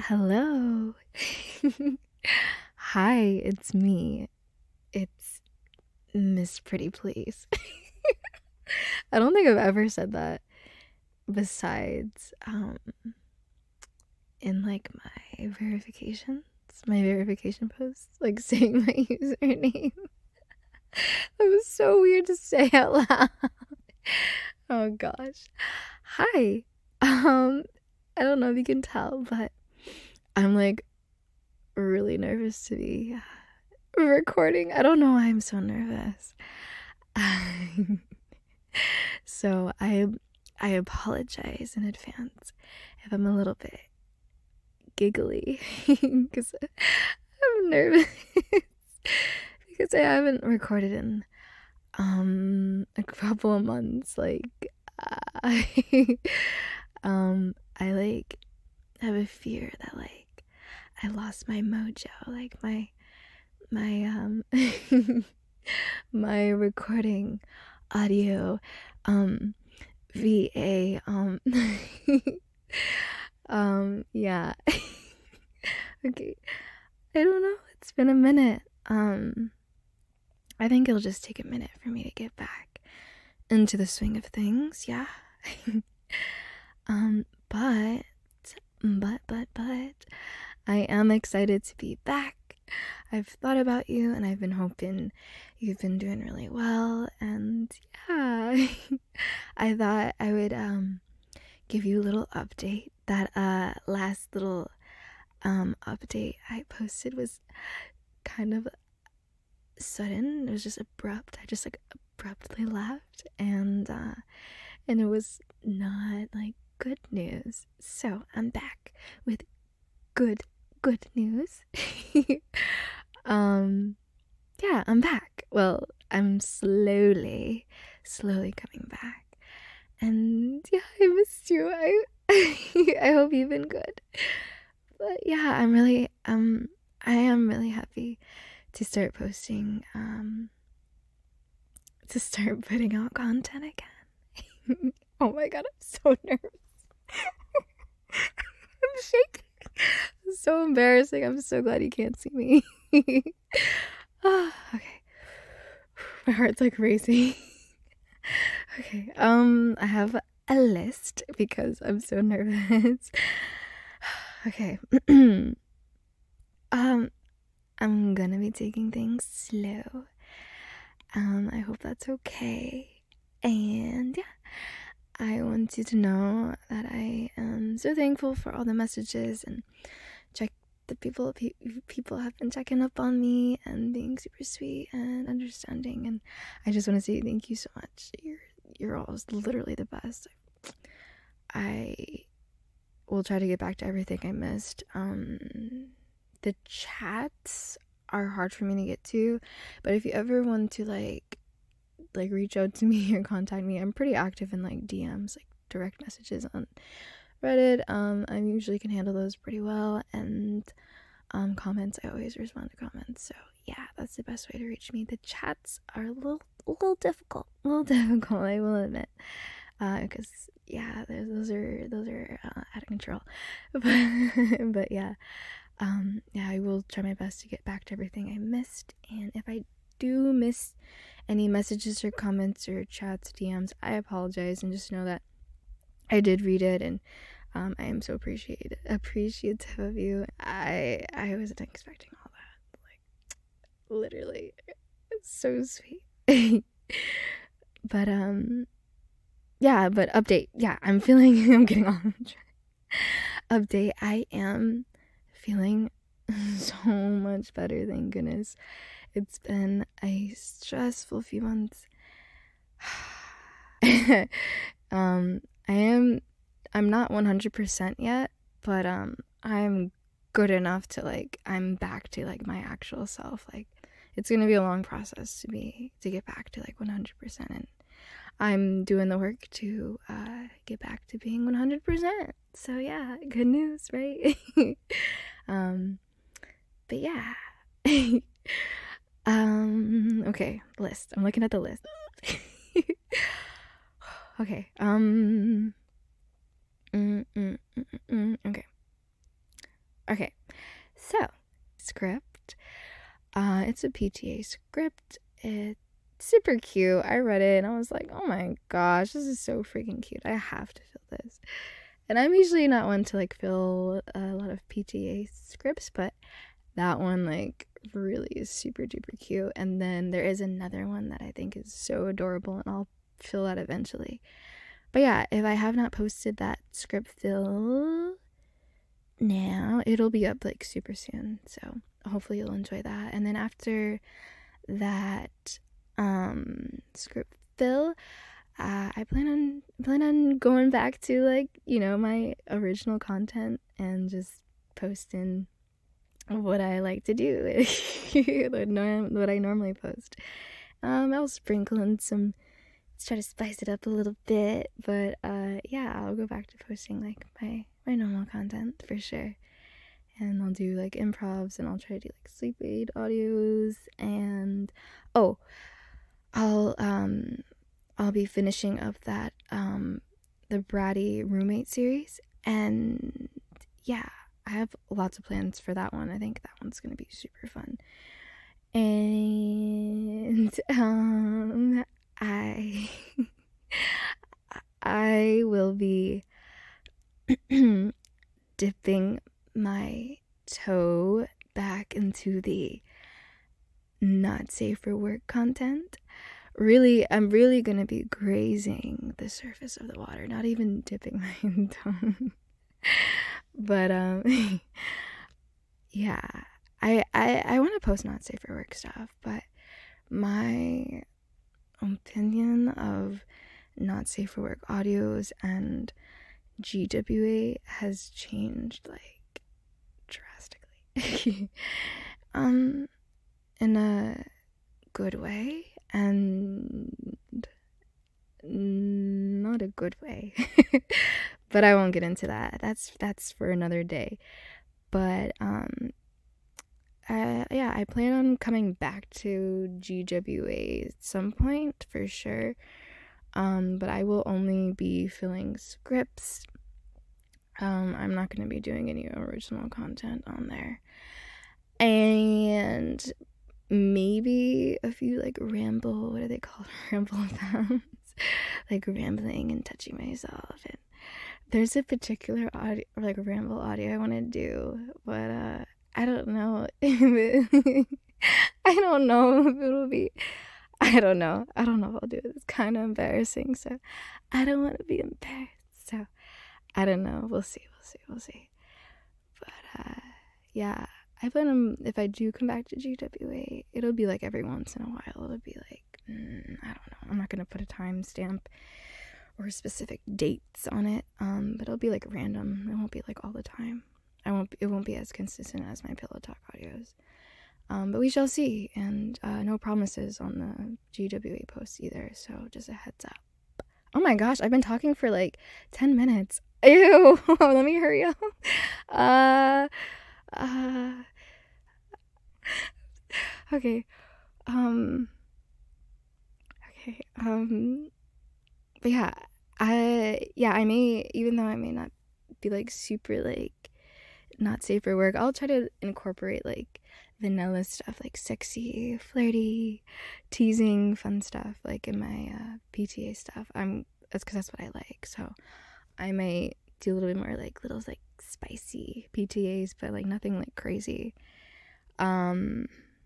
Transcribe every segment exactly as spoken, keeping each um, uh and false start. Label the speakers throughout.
Speaker 1: Hello. Hi, it's me. It's Miss Pretty Please. I don't think I've ever said that besides um in like my verifications, my verification posts, like saying my username. That was so weird to say out loud. Oh gosh. Hi. Um I don't know if you can tell, but I'm like really nervous to be recording. I don't know why I'm so nervous. So I I apologize in advance if I'm a little bit giggly because I'm nervous because I haven't recorded in um a couple of months. Like uh, um I like have a fear that like I lost my mojo, like my my um my recording audio um V A um um yeah. Okay. I don't know. It's been a minute. Um I think it'll just take a minute for me to get back into the swing of things, yeah. um but but but but I am excited to be back. I've thought about you and I've been hoping you've been doing really well, and yeah. I thought I would um give you a little update. That uh last little um update I posted was kind of sudden. It was just abrupt. I just like abruptly left, and uh and it was not like good news. So I'm back with good good news. um yeah, I'm back. Well, I'm slowly slowly coming back, and yeah, I missed you. I I hope you've been good. But yeah, I'm really um I am really happy to start posting, um to start putting out content again. Oh my god, I'm so nervous. I'm shaking. It's so embarrassing. I'm so glad you can't see me. Oh, okay. My heart's like racing. Okay, um, I have a list because I'm so nervous. Okay. um, I'm gonna be taking things slow. Um, I hope that's okay. And yeah, I want you to know that I am so thankful for all the messages and check the people pe- people have been checking up on me and being super sweet and understanding, and I just want to say thank you so much. You're you're all literally the best. I will try to get back to everything I missed. Um, the chats are hard for me to get to, but if you ever want to like like reach out to me or contact me, I'm pretty active in like D Ms, like direct messages on Reddit. um I usually can handle those pretty well, and um comments, I always respond to comments. So yeah, that's the best way to reach me. The chats are a little a little difficult a little difficult, I will admit, uh because yeah, those are those are uh, out of control. but, but yeah um yeah, I will try my best to get back to everything I missed, and if I do miss any messages or comments or chats, D Ms, I apologize, and just know that I did read it, and um, I am so appreciated appreciative of you. I I wasn't expecting all that. Like literally, it's so sweet. But um, yeah. But update. Yeah, I'm feeling. I'm getting on track. Update. I am feeling so much better. Thank goodness. It's been a stressful few months. um, I am, I'm not one hundred percent yet, but um, I'm good enough to like, I'm back to like my actual self. Like, it's gonna be a long process to be, to get back to like one hundred percent, and I'm doing the work to uh, get back to being one hundred percent. So yeah, good news, right? um, but yeah. Um, okay, list. I'm looking at the list. Okay, um, mm, mm, mm, mm, okay. Okay, so script. Uh, it's a P T A script. It's super cute. I read it and I was like, oh my gosh, this is so freaking cute. I have to fill this. And I'm usually not one to like fill a lot of P T A scripts, but that one like really is super duper cute. And then there is another one that I think is so adorable, and I'll fill that eventually. But yeah, if I have not posted that script fill now, it'll be up like super soon, so hopefully you'll enjoy that. And then after that um script fill, uh, I plan on plan on going back to like, you know, my original content and just posting what I like to do, what, norm- what I normally post. um I'll sprinkle in some, let's try to spice it up a little bit, but uh yeah, I'll go back to posting like my my normal content for sure. And I'll do like improvs, and I'll try to do like sleep aid audios, and oh, I'll um I'll be finishing up that um the Bratty roommate series, and yeah, I have lots of plans for that one. I think that one's gonna be super fun. And um I I will be dipping my toe back into the not safe for work content. Really, I'm really gonna be grazing the surface of the water, not even dipping my toe. But um yeah, I I, I want to post not safe for work stuff, but my opinion of not safe for work audios and G W A has changed like drastically. um in a good way and not a good way. But I won't get into that. That's that's for another day. But um uh, yeah, I plan on coming back to G W A at some point for sure. Um, but I will only be filling scripts. Um, I'm not going to be doing any original content on there. And maybe a few like ramble, what are they called? Ramble sounds. Like rambling and touching myself. And there's a particular audio, like ramble audio I want to do, but uh, I don't know if it, I don't know if it'll be, I don't know. I don't know if I'll do it. It's kind of embarrassing, so I don't want to be embarrassed. So I don't know. We'll see. We'll see. We'll see. But uh, yeah, I plan on, if I do come back to G W A, it'll be like every once in a while. It'll be like, mm, I don't know. I'm not gonna put a timestamp or specific dates on it. Um, but it'll be like random. It won't be like all the time. I won't. It won't be as consistent as my Pillow Talk audios. Um, but we shall see, and uh, no promises on the G W A posts either, so just a heads up. Oh my gosh, I've been talking for like ten minutes. Ew, let me hurry up. Uh, uh, okay, um, okay, um, but yeah, I, yeah, I may, even though I may not be like super like not safe for work, I'll try to incorporate like vanilla stuff, like sexy, flirty, teasing, fun stuff, like in my uh, P T A stuff. I'm that's because that's what I like. So I might do a little bit more like little like spicy P T As, but like nothing like crazy. Um.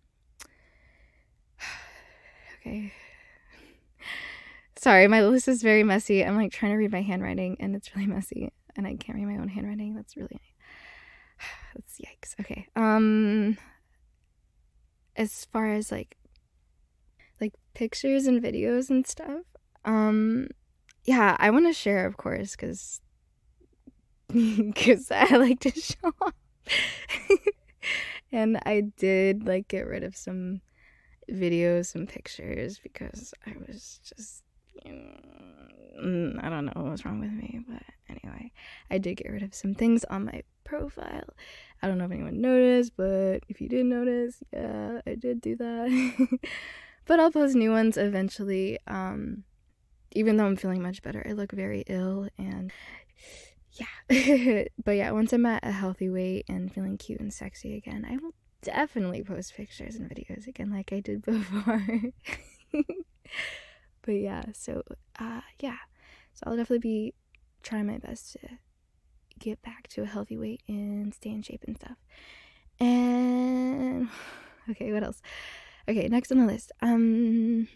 Speaker 1: Okay. Sorry, my list is very messy. I'm like trying to read my handwriting, and it's really messy, and I can't read my own handwriting. That's really that's yikes. Okay. Um. As far as like like pictures and videos and stuff, um yeah, I want to share, of course, because because I like to show off. And I did like get rid of some videos, some pictures, because I was just, you know, I don't know what was wrong with me, but anyway, I did get rid of some things on my profile. I don't know if anyone noticed, but if you did notice, yeah, I did do that. But I'll post new ones eventually. Um, even though I'm feeling much better, I look very ill, and yeah. But yeah, once I'm at a healthy weight and feeling cute and sexy again, I will definitely post pictures and videos again like I did before. But yeah, so uh yeah. So I'll definitely be trying my best to get back to a healthy weight and stay in shape and stuff. And okay, what else? Okay, next on the list. Um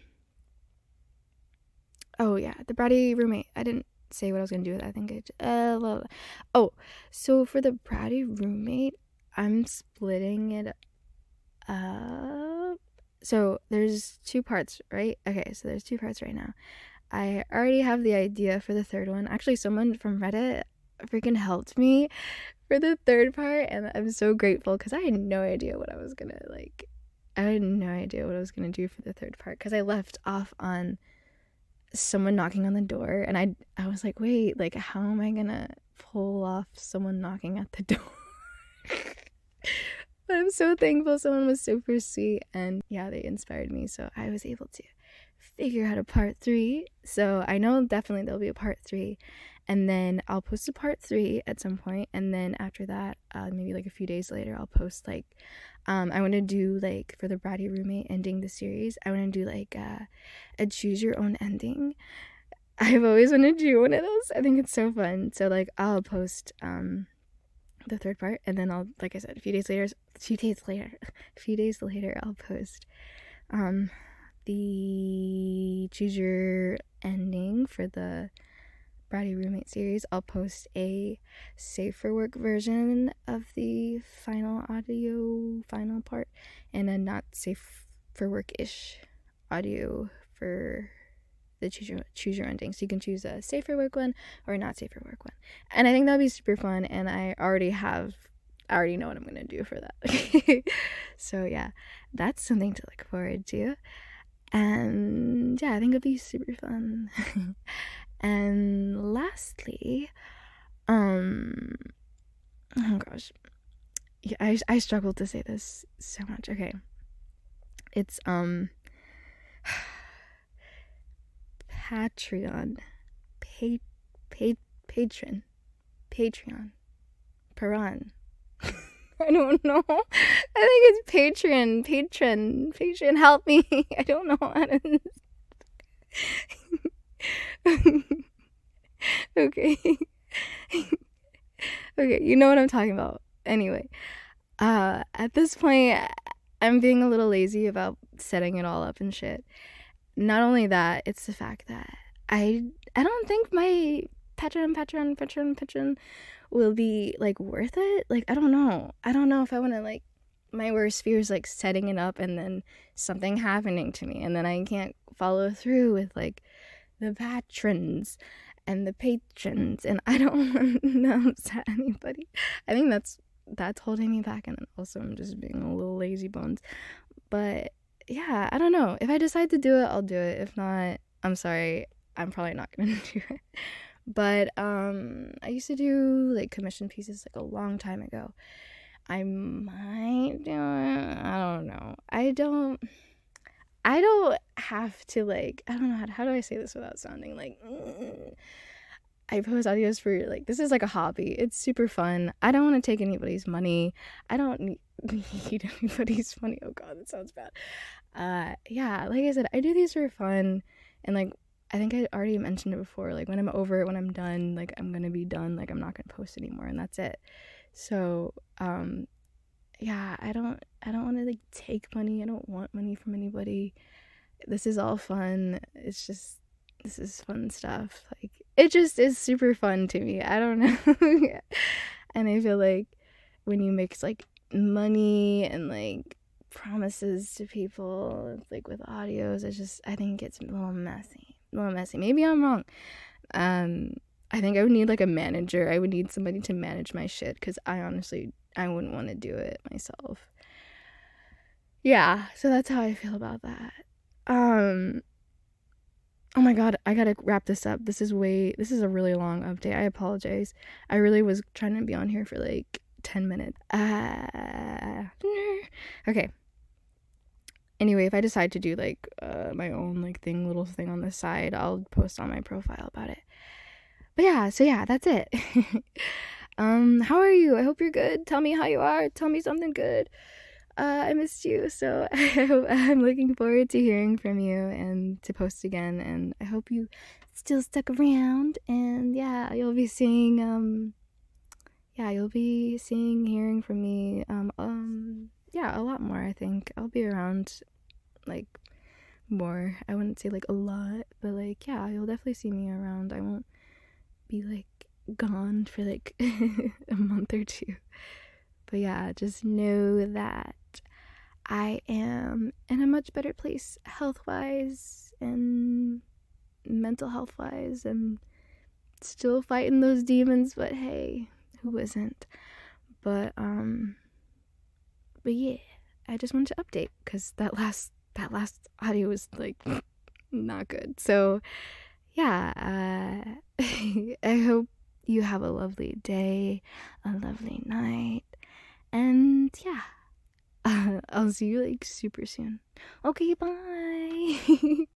Speaker 1: oh yeah, the bratty roommate. I didn't say what I was gonna do with it. I think it uh blah, blah. Oh, so for the bratty roommate, I'm splitting it up. So there's two parts, right? Okay, so there's two parts right now. I already have the idea for the third one. Actually, someone from Reddit freaking helped me for the third part, and I'm so grateful because I had no idea what I was gonna like. I had no idea what I was gonna do for the third part because I left off on someone knocking on the door, and I I was like, wait, like how am I gonna pull off someone knocking at the door? But I'm so thankful. Someone was super sweet, and yeah, they inspired me, so I was able to figure out a part three. So I know definitely there'll be a part three, and then I'll post a part three at some point, and then after that, uh, maybe like a few days later, I'll post like um I want to do like for the bratty roommate ending the series, I want to do like uh, a choose your own ending. I've always wanted to do one of those. I think it's so fun. So like I'll post um the third part, and then I'll, like I said, a few days later, a few days later, a few days later, I'll post um the choose your ending for the bratty roommate series. I'll post a safe for work version of the final audio final part, and a not safe for work ish audio for the choose your choose your ending. So you can choose a safe for work one or a not safe for work one, and I think that'll be super fun. And I already have I already know what I'm gonna do for that. So yeah, that's something to look forward to. And yeah, I think it'll be super fun. And lastly, um oh gosh, yeah, I I struggled to say this so much. Okay, it's um Patreon, pa- pa- patron, Patreon, Paran. I don't know. I think it's Patreon, patron, patron. Help me. I don't know how to. Okay. Okay, you know what I'm talking about. Anyway, uh, at this point, I'm being a little lazy about setting it all up and shit. Not only that, it's the fact that I I don't think my Patreon, Patreon, Patreon, Patreon will be like worth it. Like I don't know. I don't know if I want to like my worst fear is like setting it up and then something happening to me, and then I can't follow through with like the patrons and the patrons, and I don't want to upset anybody. I think that's that's holding me back, and then also I'm just being a little lazy bones. But yeah, I don't know. If I decide to do it, I'll do it. If not, I'm sorry. I'm probably not gonna do it. But um I used to do like commission pieces like a long time ago. I might do it. I don't know. I don't I don't have to like I don't know how, how do I say this without sounding like mm. I post audios for like this is like a hobby. It's super fun. I don't want to take anybody's money. I don't need, need anybody's money. Oh god, that sounds bad. Uh yeah, like I said, I do these for fun, and like I think I already mentioned it before, like when I'm over it, when I'm done, like I'm gonna be done, like I'm not gonna post anymore, and that's it. So um yeah, I don't I don't want to like take money. I don't want money from anybody. This is all fun. It's just this is fun stuff. Like it just is super fun to me. I don't know. And I feel like when you mix like money and like promises to people like with audios, it just I think it gets a little messy. A little messy. Maybe I'm wrong. Um I think I would need like a manager. I would need somebody to manage my shit, because I honestly I wouldn't want to do it myself. Yeah, so that's how I feel about that. Um Oh my god, I gotta wrap this up. This is way this is a really long update. I apologize. I really was trying to be on here for like ten minutes. Uh okay. Anyway, if I decide to do like uh, my own like thing, little thing on the side, I'll post on my profile about it. But yeah, so yeah, that's it. um, how are you? I hope you're good. Tell me how you are. Tell me something good. Uh, I missed you, so I'm looking forward to hearing from you and to post again. And I hope you still stuck around. And yeah, you'll be seeing um, yeah, you'll be seeing, hearing from me. Um, um, yeah, a lot more. I think I'll be around, like more. I wouldn't say like a lot, but like yeah, you'll definitely see me around. I won't be like gone for like a month or two. But yeah, just know that I am in a much better place health wise and mental health wise, and still fighting those demons, but hey, who isn't? But um but yeah, I just wanted to update because that last that last audio was like not good. So yeah, uh I hope you have a lovely day, a lovely night, and yeah, uh, I'll see you like super soon. Okay, bye.